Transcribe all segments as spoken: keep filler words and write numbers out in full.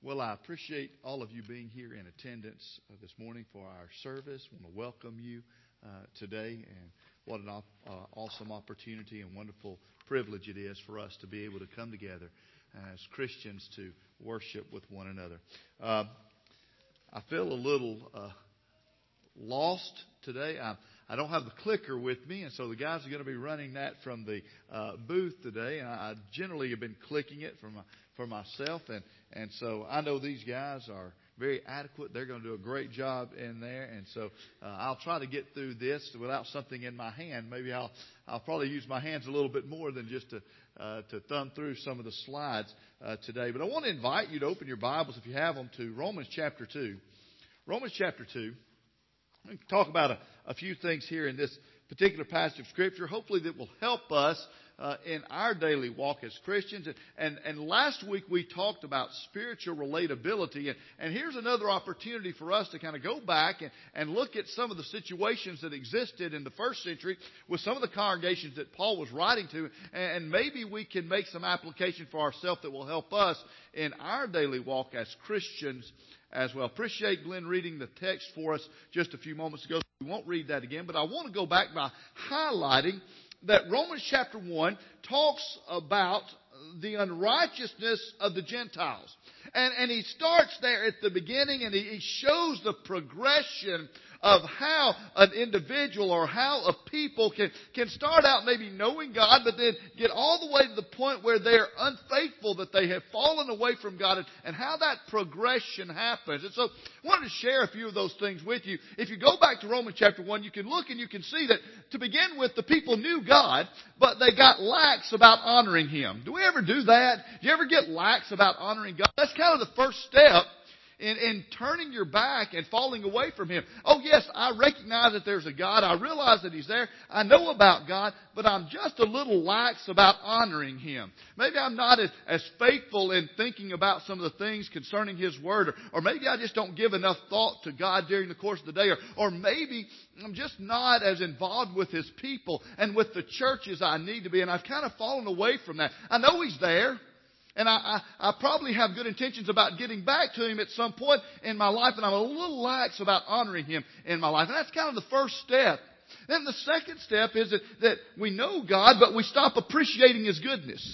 Well, I appreciate all of you being here in attendance uh, this morning for our service. I want to welcome you uh, today, and what an op- uh, awesome opportunity and wonderful privilege it is for us to be able to come together as Christians to worship with one another. Uh, I feel a little uh, lost today. I, I don't have the clicker with me, and so the guys are going to be running that from the uh, booth today. And I, I generally have been clicking it for my, for myself, and And so I know these guys are very adequate. They're going to do a great job in there. And so uh, I'll try to get through this without something in my hand. Maybe I'll I'll probably use my hands a little bit more than just to uh, to thumb through some of the slides uh, today. But I want to invite you to open your Bibles, if you have them, to Romans chapter two. Romans chapter two. We can talk about a, a few things here in this particular passage of Scripture, hopefully that will help us Uh, in our daily walk as Christians. And, and, and last week we talked about spiritual relatability. And, and here's another opportunity for us to kind of go back and, and look at some of the situations that existed in the first century with some of the congregations that Paul was writing to. And, and maybe we can make some application for ourselves that will help us in our daily walk as Christians as well. Appreciate Glenn reading the text for us just a few moments ago. We won't read that again, but I want to go back by highlighting that Romans chapter one talks about the unrighteousness of the Gentiles. And, and he starts there at the beginning, and he, he shows the progression of how an individual or how a people can, can start out maybe knowing God, but then get all the way to the point where they're unfaithful, that they have fallen away from God, and, and how that progression happens. And so I wanted to share a few of those things with you. If you go back to Romans chapter one, you can look and you can see that to begin with, the people knew God, but they got lax about honoring Him. Do we ever do that? Do you ever get lax about honoring God? That's kind of the first step In, in turning your back and falling away from Him. Oh yes, I recognize that there's a God. I realize that He's there. I know about God, but I'm just a little lax about honoring Him. Maybe I'm not as, as faithful in thinking about some of the things concerning His Word, or, or maybe I just don't give enough thought to God during the course of the day, or, or maybe I'm just not as involved with His people and with the church as I need to be, and I've kind of fallen away from that. I know He's there. And I, I, I probably have good intentions about getting back to Him at some point in my life, and I'm a little lax about honoring Him in my life. And that's kind of the first step. Then the second step is that, that we know God, but we stop appreciating His goodness.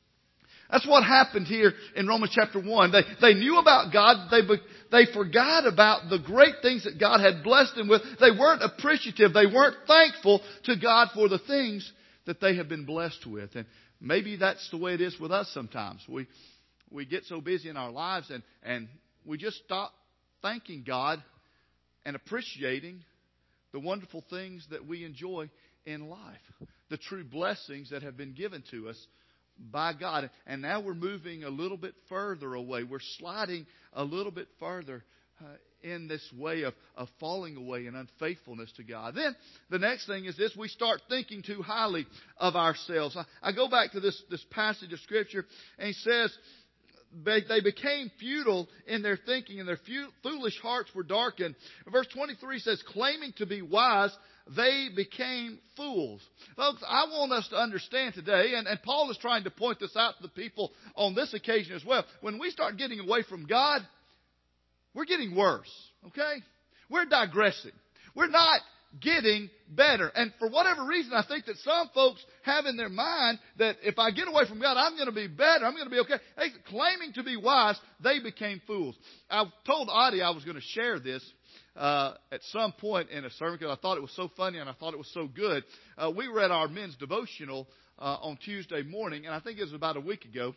That's what happened here in Romans chapter one. They, they knew about God. They, they forgot about the great things that God had blessed them with. They weren't appreciative. They weren't thankful to God for the things that they have been blessed with. And maybe that's the way it is with us sometimes. We we get so busy in our lives, and, and we just stop thanking God and appreciating the wonderful things that we enjoy in life. The true blessings that have been given to us by God. And now we're moving a little bit further away. We're sliding a little bit further uh, in this way of, of falling away and unfaithfulness to God. Then the next thing is this: we start thinking too highly of ourselves. I, I go back to this, this passage of Scripture, and he says, they, they became futile in their thinking, and their fu- foolish hearts were darkened. Verse twenty-three says, claiming to be wise, they became fools. Folks, I want us to understand today, and, and Paul is trying to point this out to the people on this occasion as well. When we start getting away from God, we're getting worse, okay? We're digressing. We're not getting better. And for whatever reason, I think that some folks have in their mind that if I get away from God, I'm going to be better. I'm going to be okay. Hey, claiming to be wise, they became fools. I told Audie I was going to share this uh, at some point in a sermon because I thought it was so funny and I thought it was so good. Uh, we were at our men's devotional uh, on Tuesday morning, and I think it was about a week ago.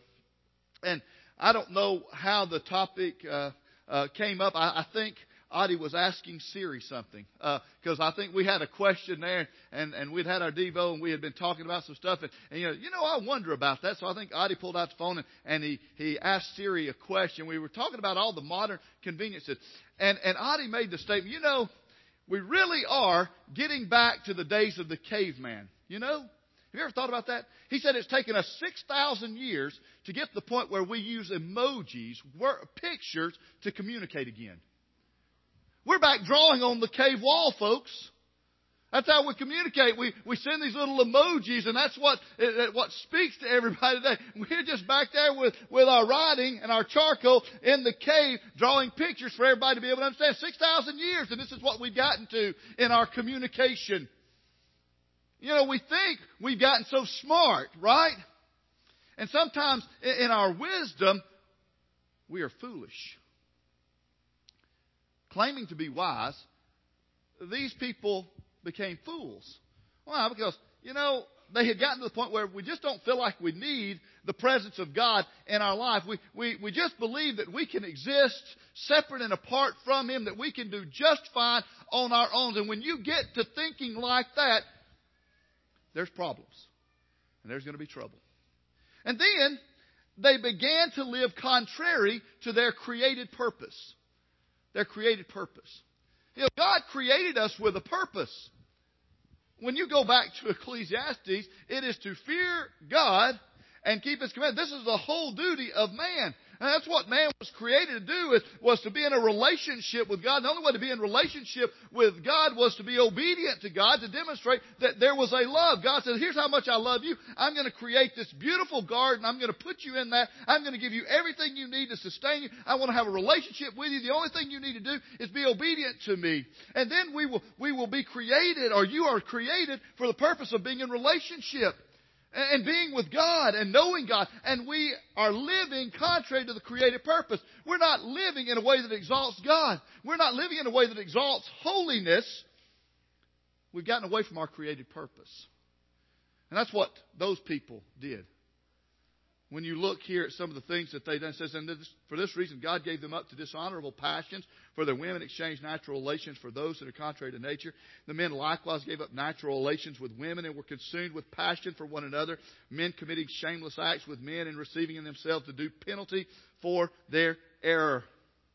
And I don't know how the topic uh, uh, came up. I, I think Audie was asking Siri something because uh, I think we had a question there, and, and we'd had our Devo, and we had been talking about some stuff. And, and you know, you know, I wonder about that. So I think Audie pulled out the phone, and, and he, he asked Siri a question. We were talking about all the modern conveniences. And, and Audie made the statement, you know, we really are getting back to the days of the caveman. You know? Have you ever thought about that? He said it's taken us six thousand years to get to the point where we use emojis, pictures, to communicate again. We're back drawing on the cave wall, folks. That's how we communicate. We we send these little emojis, and that's what what speaks to everybody today. We're just back there with, with our writing and our charcoal in the cave, drawing pictures for everybody to be able to understand. Six thousand years, and this is what we've gotten to in our communication. You know, we think we've gotten so smart, right? And sometimes in our wisdom, we are foolish. Claiming to be wise, these people became fools. Why? Because, you know, they had gotten to the point where we just don't feel like we need the presence of God in our life. We, we, we just believe that we can exist separate and apart from Him, that we can do just fine on our own. And when you get to thinking like that, there's problems. And there's going to be trouble. And then they began to live contrary to their created purpose. Their created purpose. You know, God created us with a purpose. When you go back to Ecclesiastes, it is to fear God and keep His commandments. This is the whole duty of man. And that's what man was created to do, is, was to be in a relationship with God. The only way to be in relationship with God was to be obedient to God, to demonstrate that there was a love. God said, here's how much I love you. I'm going to create this beautiful garden. I'm going to put you in that. I'm going to give you everything you need to sustain you. I want to have a relationship with you. The only thing you need to do is be obedient to me. And then we will, we will be created, or you are created for the purpose of being in relationship. And being with God and knowing God. And we are living contrary to the created purpose. We're not living in a way that exalts God. We're not living in a way that exalts holiness. We've gotten away from our created purpose. And that's what those people did. When you look here at some of the things that they done, it says, and this, for this reason God gave them up to dishonorable passions, for their women exchanged natural relations for those that are contrary to nature. The men likewise gave up natural relations with women and were consumed with passion for one another, men committing shameless acts with men and receiving in themselves the due penalty for their error.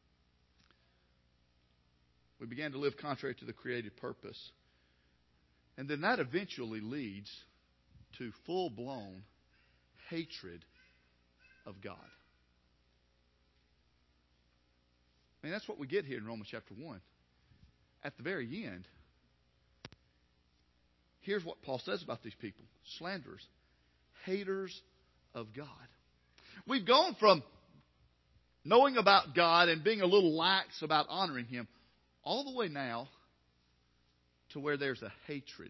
We began to live contrary to the created purpose. And then that eventually leads to full-blown hatred of God. I mean, that's what we get here in Romans chapter one. At the very end, here's what Paul says about these people. Slanderers, haters of God. We've gone from knowing about God and being a little lax about honoring Him, all the way now to where there's a hatred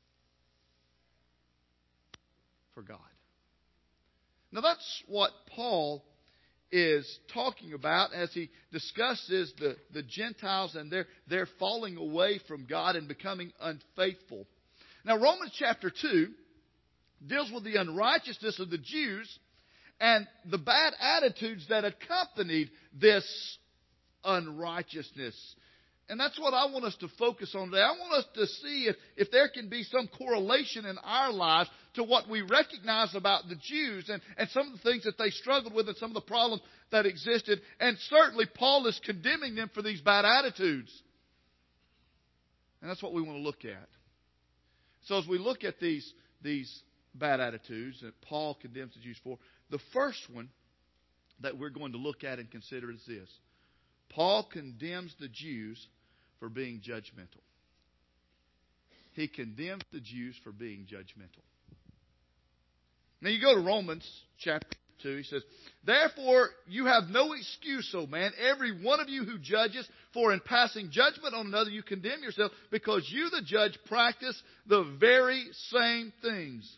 for God. Now that's what Paul is talking about as he discusses the, the Gentiles and their, their falling away from God and becoming unfaithful. Now Romans chapter two deals with the unrighteousness of the Jews and the bad attitudes that accompanied this unrighteousness. And that's what I want us to focus on today. I want us to see if, if there can be some correlation in our lives to what we recognize about the Jews and, and some of the things that they struggled with and some of the problems that existed. And certainly Paul is condemning them for these bad attitudes. And that's what we want to look at. So as we look at these, these bad attitudes that Paul condemns the Jews for, the first one that we're going to look at and consider is this. Paul condemns the Jews for being judgmental. He condemns the Jews for being judgmental. Now you go to Romans chapter two. He says, therefore you have no excuse, O man, every one of you who judges, for in passing judgment on another you condemn yourself, because you the judge practice the very same things.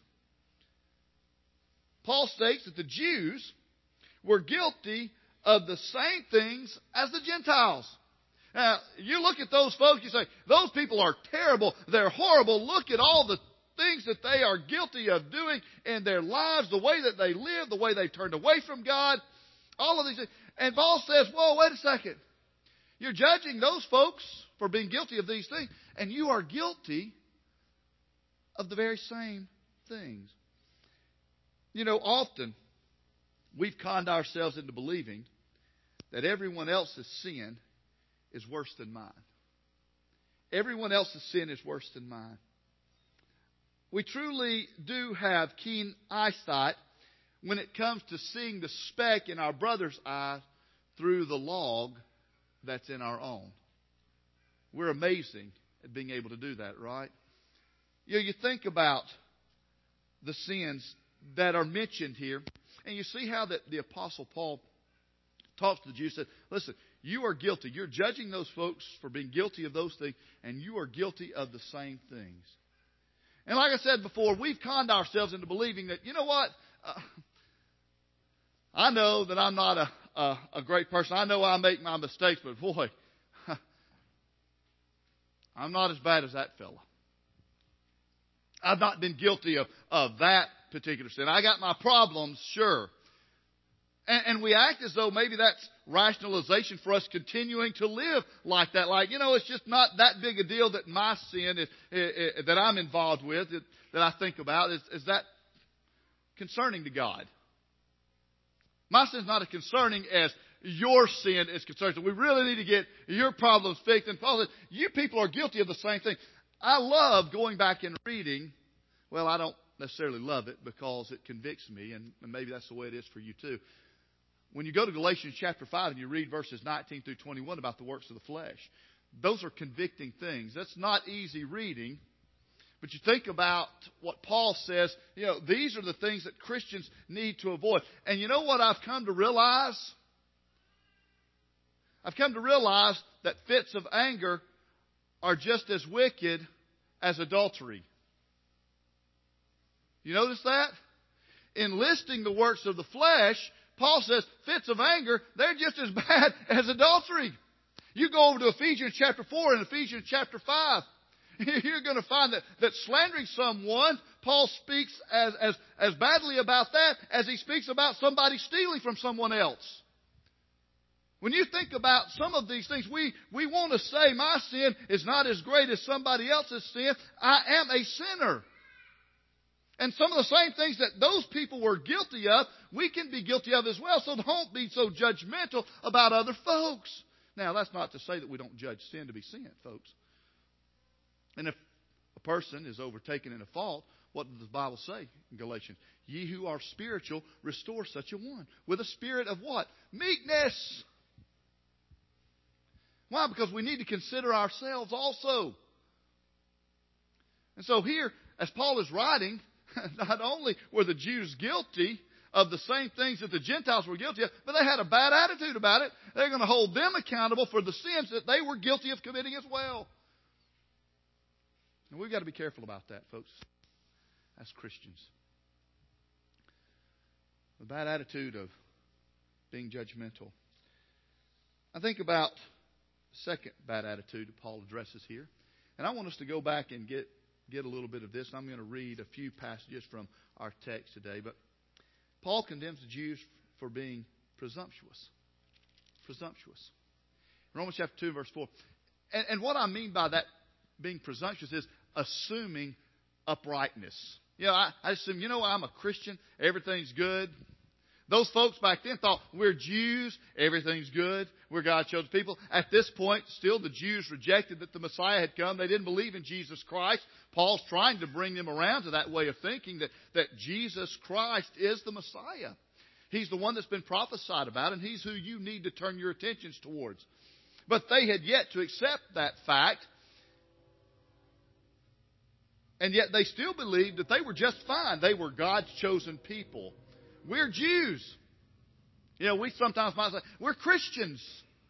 Paul states that the Jews were guilty of the same things as the Gentiles. Now, you look at those folks, you say, those people are terrible, they're horrible, look at all the things that they are guilty of doing in their lives, the way that they live, the way they've turned away from God, all of these things. And Paul says, whoa, wait a second. You're judging those folks for being guilty of these things, and you are guilty of the very same things. You know, often we've conned ourselves into believing that everyone else's sin is worse than mine. Everyone else's sin is worse than mine. We truly do have keen eyesight when it comes to seeing the speck in our brother's eye through the log that's in our own. We're amazing at being able to do that, right? you know, you think about the sins that are mentioned here, and you see how that the Apostle Paul talks to the Jews, said, listen, you are guilty. You're judging those folks for being guilty of those things, and you are guilty of the same things. And like I said before, we've conned ourselves into believing that, you know what, uh, I know that I'm not a, a, a great person. I know I make my mistakes, but boy, I'm not as bad as that fella. I've not been guilty of, of that particular sin. I got my problems, sure. And, and we act as though maybe that's rationalization for us continuing to live like that. Like, you know, it's just not that big a deal that my sin is, is, is that I'm involved with, that, that I think about. Is, is that concerning to God? My sin is not as concerning as your sin is concerned. So we really need to get your problems fixed. And Paul says, you people are guilty of the same thing. I love going back and reading. Well, I don't necessarily love it because it convicts me, and maybe that's the way it is for you too. When you go to Galatians chapter five and you read verses nineteen through twenty-one about the works of the flesh, those are convicting things. That's not easy reading. But you think about what Paul says, you know, these are the things that Christians need to avoid. And you know what I've come to realize? I've come to realize that fits of anger are just as wicked as adultery. You notice that? In listing the works of the flesh, Paul says fits of anger, they're just as bad as adultery. You go over to Ephesians chapter four and Ephesians chapter five. You're going to find that, that slandering someone, Paul speaks as, as, as badly about that as he speaks about somebody stealing from someone else. When you think about some of these things, we, we want to say my sin is not as great as somebody else's sin. I am a sinner. And some of the same things that those people were guilty of, we can be guilty of as well. So don't be so judgmental about other folks. Now, that's not to say that we don't judge sin to be sin, folks. And if a person is overtaken in a fault, what does the Bible say in Galatians? Ye who are spiritual, restore such a one. With a spirit of what? Meekness. Why? Because we need to consider ourselves also. And so here, as Paul is writing, not only were the Jews guilty of the same things that the Gentiles were guilty of, but they had a bad attitude about it. They're going to hold them accountable for the sins that they were guilty of committing as well. And we've got to be careful about that, folks, as Christians. The bad attitude of being judgmental. I think about the second bad attitude that Paul addresses here. And I want us to go back and get, get a little bit of this. And I'm going to read a few passages from our text today. But Paul condemns the Jews for being presumptuous. Presumptuous. Romans chapter two, verse four. And, and what I mean by that being presumptuous is assuming uprightness. You know, I, I assume, you know, I'm a Christian. Everything's good. Those folks back then thought, we're Jews. Everything's good. We're God's chosen people. At this point, still the Jews rejected that the Messiah had come. They didn't believe in Jesus Christ. Paul's trying to bring them around to that way of thinking that, that Jesus Christ is the Messiah. He's the one that's been prophesied about, and He's who you need to turn your attentions towards. But they had yet to accept that fact. And yet they still believed that they were just fine. They were God's chosen people. We're Jews. You know, we sometimes might say, we're Christians.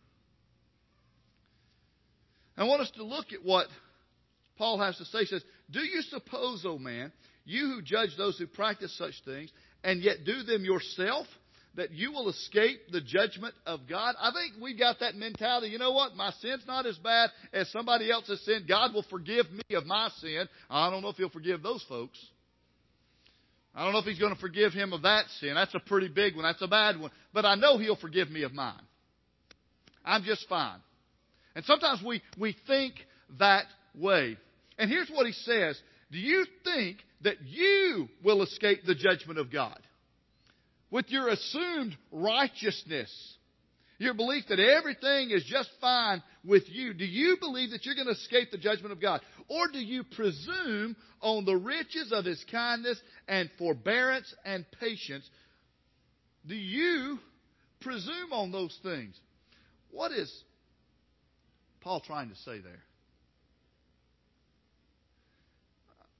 I want us to look at what Paul has to say. He says, do you suppose, O man, you who judge those who practice such things, and yet do them yourself, that you will escape the judgment of God? I think we got that mentality. You know what? My sin's not as bad as somebody else's sin. God will forgive me of my sin. I don't know if He'll forgive those folks. I don't know if He's going to forgive him of that sin. That's a pretty big one. That's a bad one. But I know He'll forgive me of mine. I'm just fine. And sometimes we, we think that way. And here's what he says. Do you think that you will escape the judgment of God? With your assumed righteousness, your belief that everything is just fine with you, do you believe that you're going to escape the judgment of God? Or do you presume on the riches of His kindness and forbearance and patience? Do you presume on those things? What is Paul trying to say there?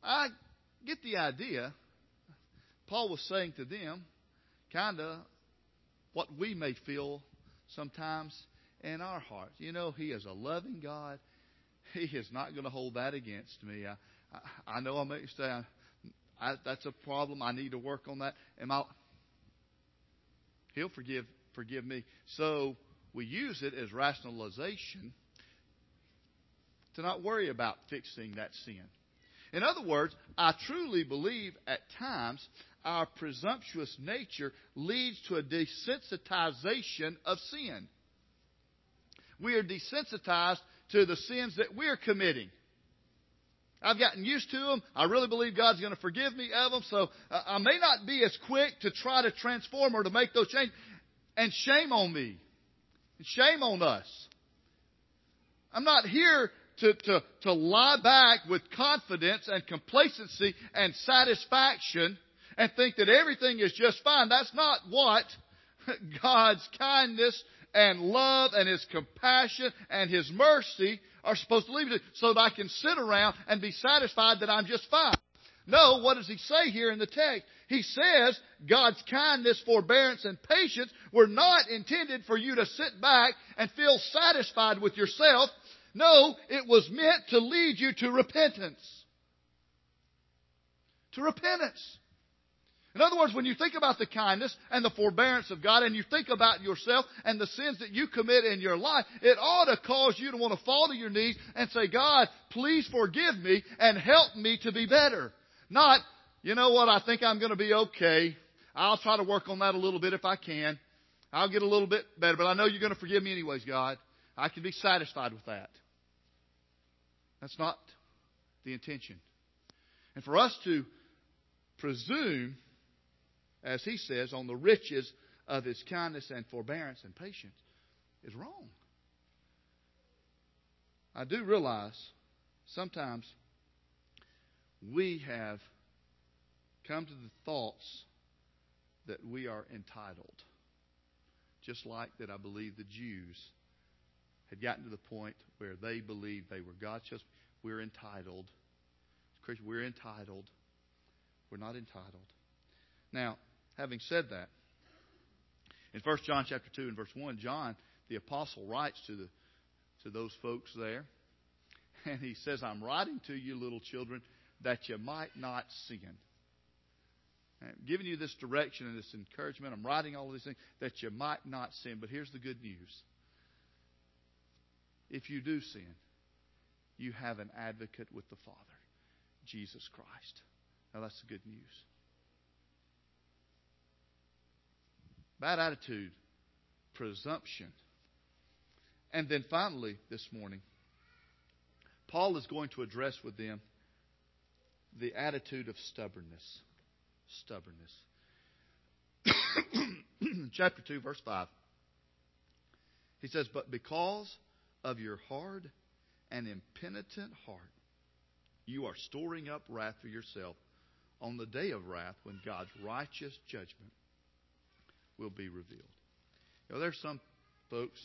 I get the idea. Paul was saying to them kind of what we may feel sometimes in our hearts. You know, He is a loving God. He is not going to hold that against me. I, I, I know I make mistakes. I, I, that's a problem. I need to work on that. Am I, He'll forgive forgive me. So we use it as rationalization to not worry about fixing that sin. In other words, I truly believe at times our presumptuous nature leads to a desensitization of sin. We are desensitized to the sins that we're committing. I've gotten used to them. I really believe God's going to forgive me of them. So I may not be as quick to try to transform or to make those changes. And shame on me. And shame on us. I'm not here to, to, to lie back with confidence and complacency and satisfaction and think that everything is just fine. That's not what God's kindness and love and His compassion and His mercy are supposed to lead me to, so that I can sit around and be satisfied that I'm just fine. No, what does He say here in the text? He says God's kindness, forbearance, and patience were not intended for you to sit back and feel satisfied with yourself. No, it was meant to lead you to repentance. To repentance. In other words, when you think about the kindness and the forbearance of God and you think about yourself and the sins that you commit in your life, it ought to cause you to want to fall to your knees and say, God, please forgive me and help me to be better. Not, you know what, I think I'm going to be okay. I'll try to work on that a little bit if I can. I'll get a little bit better, but I know you're going to forgive me anyways, God. I can be satisfied with that. That's not the intention. And for us to presume, as he says, on the riches of His kindness and forbearance and patience is wrong. I do realize sometimes we have come to the thoughts that we are entitled. Just like that I believe the Jews had gotten to the point where they believed they were God's chosen. We're entitled. Christians, we're entitled. We're not entitled. Now, having said that, in First John chapter two and verse one, John, the apostle, writes to the to those folks there, and he says, I'm writing to you, little children, that you might not sin. I'm giving you this direction and this encouragement. I'm writing all of these things that you might not sin. But here's the good news. If you do sin, you have an advocate with the Father, Jesus Christ. Now that's the good news. Bad attitude, presumption. And then finally this morning, Paul is going to address with them the attitude of stubbornness. Stubbornness. Chapter two, verse five. He says, but because of your hard and impenitent heart, you are storing up wrath for yourself on the day of wrath when God's righteous judgment will be revealed. You know, there's some folks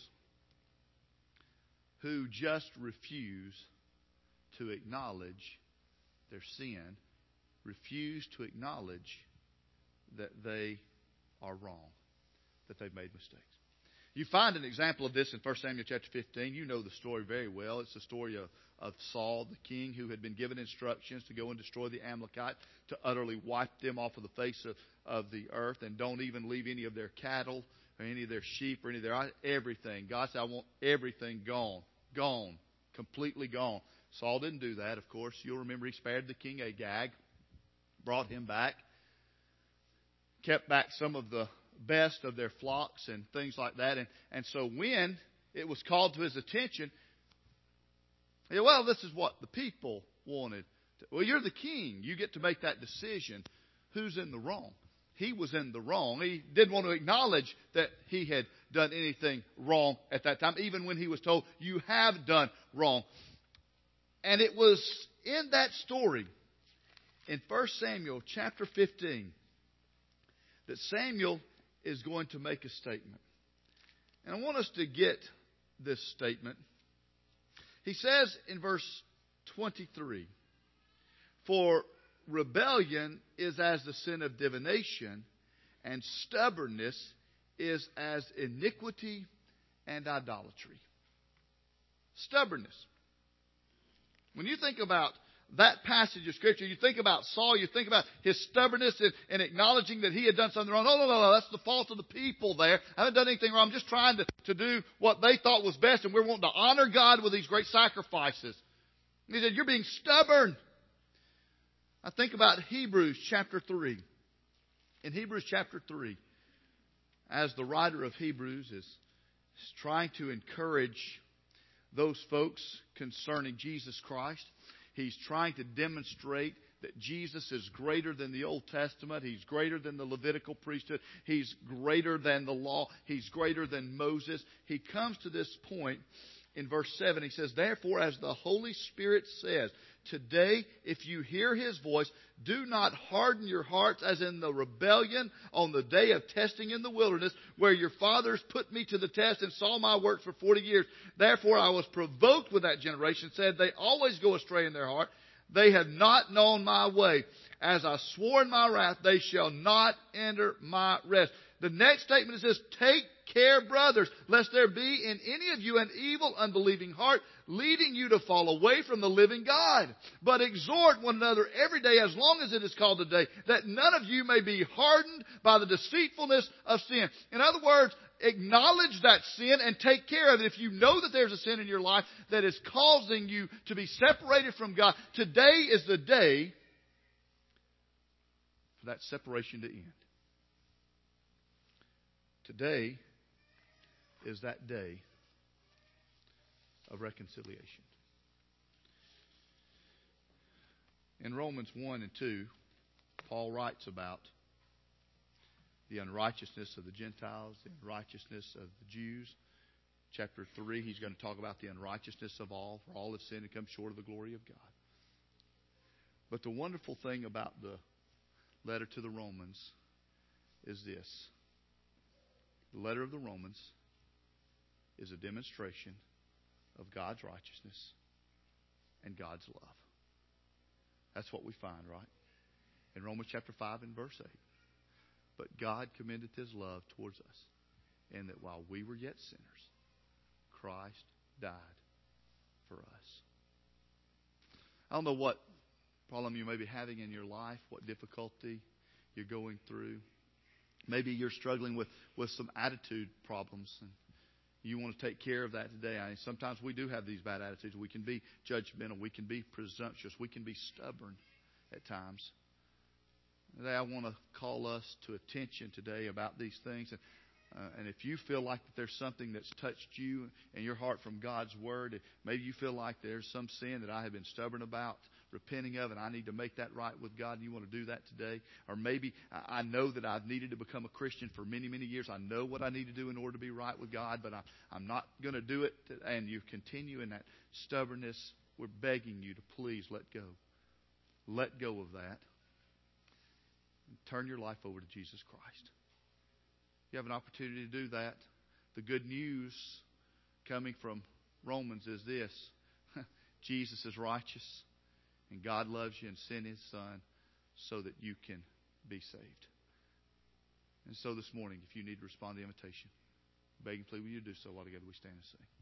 who just refuse to acknowledge their sin, refuse to acknowledge that they are wrong, that they've made mistakes. You find an example of this in First Samuel chapter fifteen. You know the story very well. It's the story of, of Saul, the king, who had been given instructions to go and destroy the Amalekites, to utterly wipe them off of the face of, of the earth, and don't even leave any of their cattle or any of their sheep or any of their everything. God said, I want everything gone, gone, completely gone. Saul didn't do that, of course. You'll remember he spared the king Agag, brought him back, kept back some of the best of their flocks and things like that. And, and so when it was called to his attention, yeah, well, this is what the people wanted. Well, you're the king. You get to make that decision. Who's in the wrong? He was in the wrong. He didn't want to acknowledge that he had done anything wrong at that time, even when he was told, you have done wrong. And it was in that story, in First Samuel chapter fifteen, that Samuel is going to make a statement. And I want us to get this statement. He says in verse twenty-three, for rebellion is as the sin of divination, and stubbornness is as iniquity and idolatry. Stubbornness. When you think about that passage of Scripture, you think about Saul, you think about his stubbornness and, and acknowledging that he had done something wrong. No, no, no, no, that's the fault of the people there. I haven't done anything wrong. I'm just trying to, to do what they thought was best, and we're wanting to honor God with these great sacrifices. And he said, you're being stubborn. I think about Hebrews chapter three. In Hebrews chapter three, as the writer of Hebrews is, is trying to encourage those folks concerning Jesus Christ, he's trying to demonstrate that Jesus is greater than the Old Testament. He's greater than the Levitical priesthood. He's greater than the law. He's greater than Moses. He comes to this point in verse seven. He says, therefore, as the Holy Spirit says, today, if you hear His voice, do not harden your hearts as in the rebellion on the day of testing in the wilderness, where your fathers put me to the test and saw my works for forty years. Therefore I was provoked with that generation, said, they always go astray in their heart. They have not known my way. As I swore in my wrath, they shall not enter my rest. The next statement is this, take care, brothers, lest there be in any of you an evil, unbelieving heart, leading you to fall away from the living God. But exhort one another every day, as long as it is called today, that none of you may be hardened by the deceitfulness of sin. In other words, acknowledge that sin and take care of it. If you know that there's a sin in your life that is causing you to be separated from God, today is the day for that separation to end. Today is that day of reconciliation. In Romans one and two, Paul writes about the unrighteousness of the Gentiles, the unrighteousness of the Jews. Chapter three, he's going to talk about the unrighteousness of all, for all have sinned and come short of the glory of God. But the wonderful thing about the letter to the Romans is this. The letter of the Romans is a demonstration of God's righteousness and God's love. That's what we find, right? In Romans chapter five and verse eight. But God commendeth His love towards us, in that while we were yet sinners, Christ died for us. I don't know what problem you may be having in your life, what difficulty you're going through. Maybe you're struggling with, with some attitude problems, and you want to take care of that today. I mean, sometimes we do have these bad attitudes. We can be judgmental. We can be presumptuous. We can be stubborn at times. Today I want to call us to attention today about these things. And, uh, and if you feel like that there's something that's touched you in your heart from God's Word, maybe you feel like there's some sin that I have been stubborn about, repenting of, and I need to make that right with God, and you want to do that today. Or maybe I know that I've needed to become a Christian for many, many years. I know what I need to do in order to be right with God, but I, I'm not going to do it. And you continue in that stubbornness. We're begging you to please let go. Let go of that. And turn your life over to Jesus Christ. You have an opportunity to do that. The good news coming from Romans is this. Jesus is righteous. And God loves you and sent His Son so that you can be saved. And so this morning, if you need to respond to the invitation, beg and plead, will you do so while together we stand and sing.